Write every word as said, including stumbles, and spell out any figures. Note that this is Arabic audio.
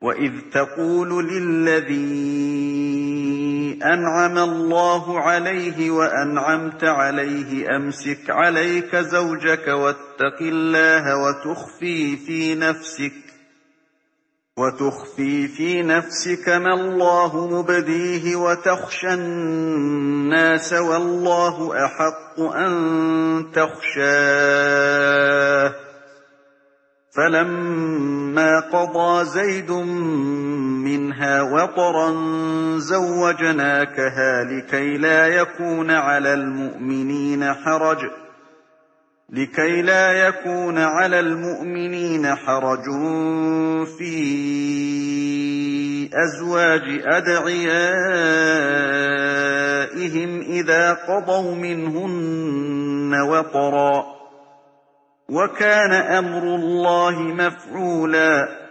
وَإِذْ تَقُولُ لِلَّذِي أَنْعَمَ اللَّهُ عَلَيْهِ وَأَنْعَمْتَ عَلَيْهِ أَمْسِكْ عَلَيْكَ زَوْجَكَ وَاتَّقِ اللَّهَ وَتُخْفِي فِي نَفْسِكَ وتخفي في نفسك ما الله مبديه وتخشى الناس والله أحق أن تخشاه فلما قضى زيد منها وطرا زوجناكها لكي لا يكون على المؤمنين حرج لكي لا يكون على المؤمنين حرج في أزواج أدعيائهم إذا قضوا منهن وطرا وكان أمر الله مفعولا